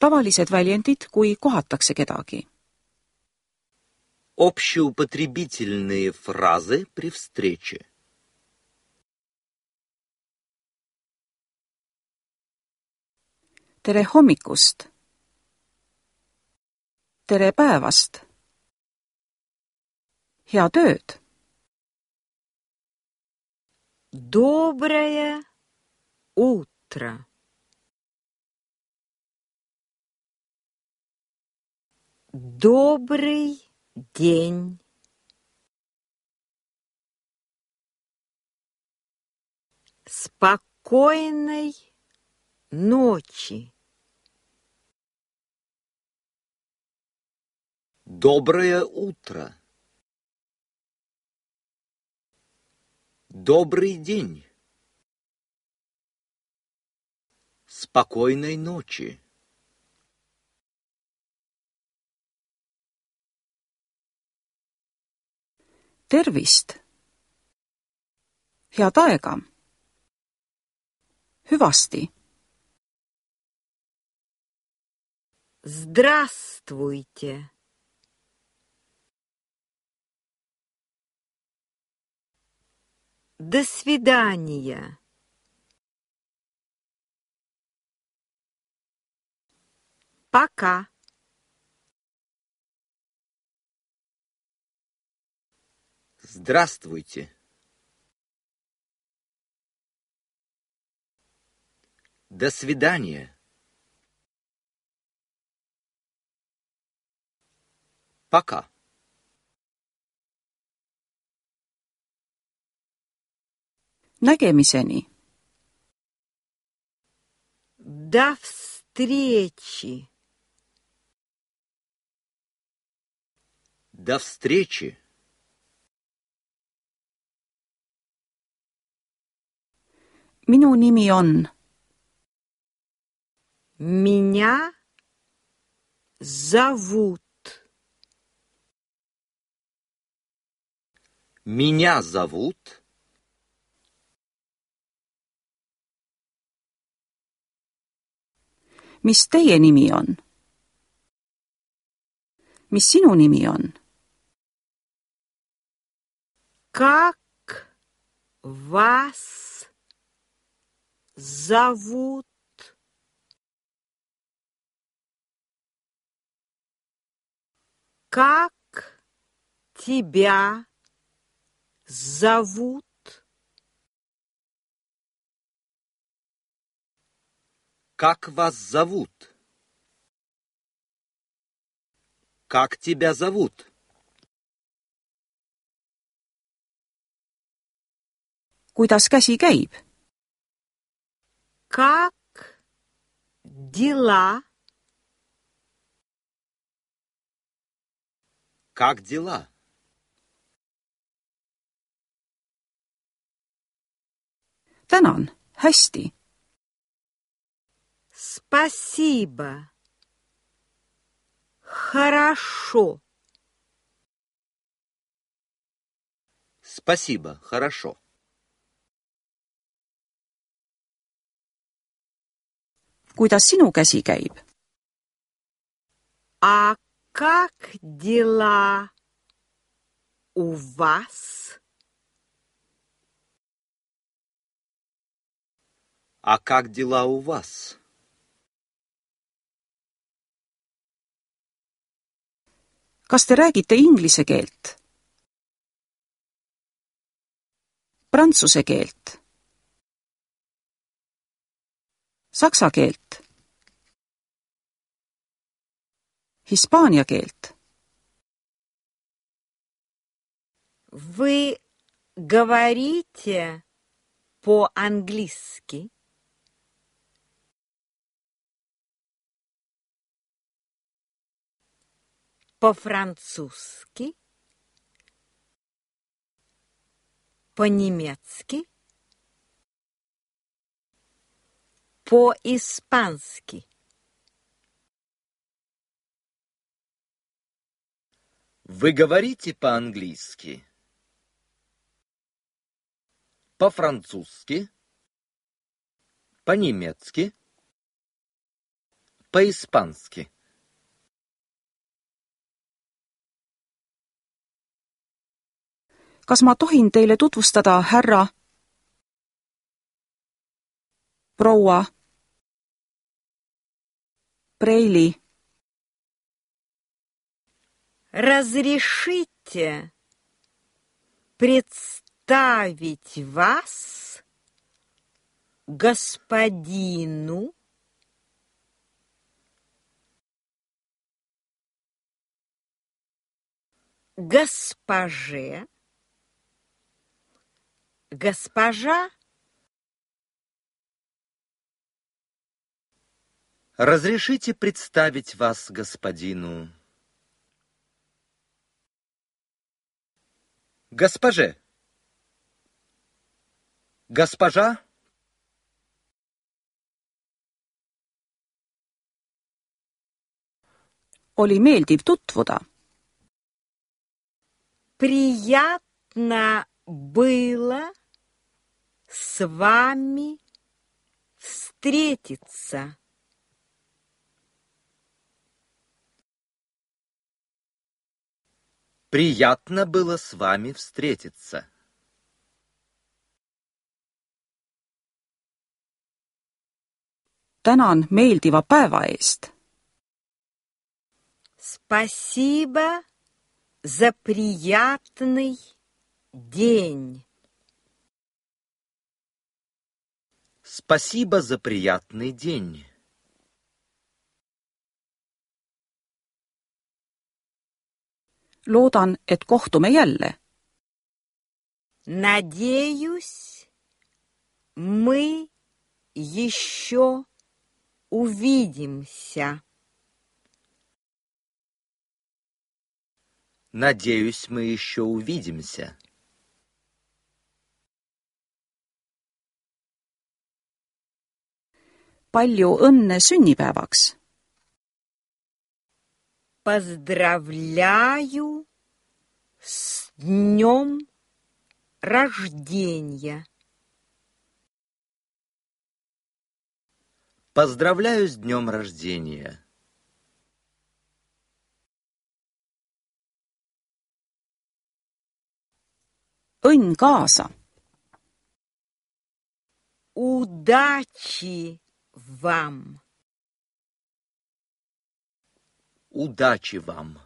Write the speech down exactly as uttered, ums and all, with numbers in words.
tavalised väljendid, kui kohatakse kedagi. Общеупотребительные фразы при встрече. Tere hommikust! Tere päevast! Head ööd! Доброе утро! Добрый день! Спокойной ночи! Доброе утро. Добрый день. Спокойной ночи. Tervist! Head aega! Hüvasti! Здравствуйте! До свидания! Пока! Здравствуйте. До свидания. Пока. Nägemiseni! До встречи! До встречи. Minu nimi on... Меня зовут... Меня зовут... Mis teie nimi on? Mis sinu nimi on? Как вас зовут? Как тебя зовут? Как вас зовут? Как тебя зовут? Kuidas käsi käib? Как дела? Как дела? Tänan, hästi! Спасибо. Хорошо. Спасибо, хорошо. Kuidas sinu käsi käib? А как дела у вас? А как дела у вас? Kas te räägite inglise keelt? Prantsuse keelt? Saksa keelt? Hispaania keelt? Вы говорите по-английски? По-французски? По-немецки? По-испански? Вы говорите по-английски? По-французски? По-немецки? По-испански. Kas ma tohin teile tutvustada härra, proua, Preili? Разрешите представить вас господину госпоже, госпожа Разрешите представить вас господину... Госпоже. Госпожа. Oli meeldiv tutvuda. Приятно было с вами встретиться. Приятно было с вами встретиться. Tänan meeldiva päeva eest. Спасибо за приятный день. Спасибо за приятный день. Loodan, et kohtume jälle. Надеюсь, мы еще увидимся. Надеюсь, мы еще увидимся. Palju õnne sünnipäevaks. Поздравляю с днем рождения. Поздравляю с днем рождения. Õnn kaasa. Удачи вам! Удачи вам!